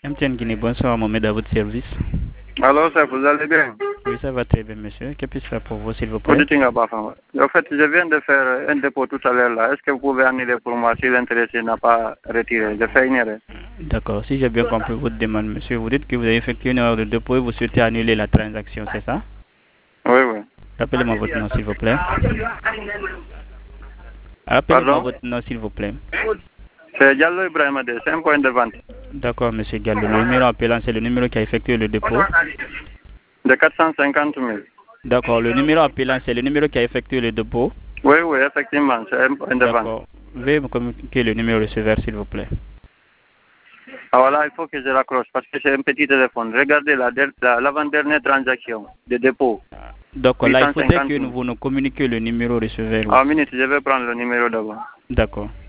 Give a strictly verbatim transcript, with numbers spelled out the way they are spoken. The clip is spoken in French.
M T N Guinée, bonsoir, Mohamed, à votre service. Alors, ça, vous allez bien? Oui, ça va très bien, monsieur. Que puis-je faire pour vous, s'il vous plaît? En fait, je viens de faire un dépôt tout à l'heure là. Est-ce que vous pouvez annuler pour moi si l'intéressé n'a pas retiré? Je fais une erreur. D'accord. Si j'ai bien compris votre demande, monsieur, vous dites que vous avez effectué une erreur de dépôt et vous souhaitez annuler la transaction, c'est ça? Oui, oui. Rappelez-moi votre nom, s'il vous plaît. Rappelez-moi votre nom, s'il vous plaît. C'est Diallo Ibrahima D, c'est un point de vente. D'accord, monsieur Diallo. Le numéro appelant, c'est le numéro qui a effectué le dépôt. De quatre cent cinquante mille. D'accord. Le numéro appelant, c'est le numéro qui a effectué le dépôt. Oui, oui, effectivement, c'est un point de vente. D'accord. Veuillez me communiquer le numéro receveur, s'il vous plaît. Ah, voilà, il faut que je raccroche parce que c'est un petit téléphone. Regardez l'avant-dernière la, transaction de dépôt. D'accord, là, il faudrait que nous vous nous communiquiez le numéro receveur. Ah, minute, je vais prendre le numéro d'abord. D'accord.